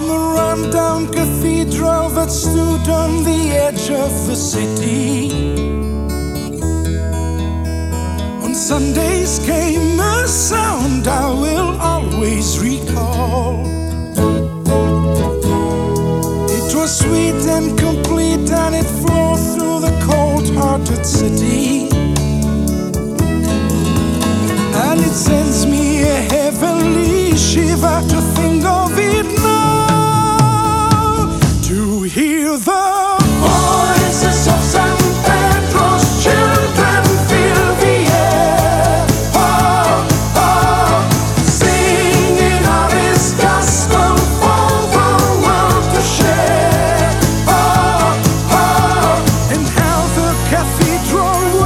on the rundown cathedral that stood on the edge of the city. On Sundays came a sound I will always recall. It was sweet and complete, and it flowed through the cold-hearted city. And it sends me a heavenly shiver to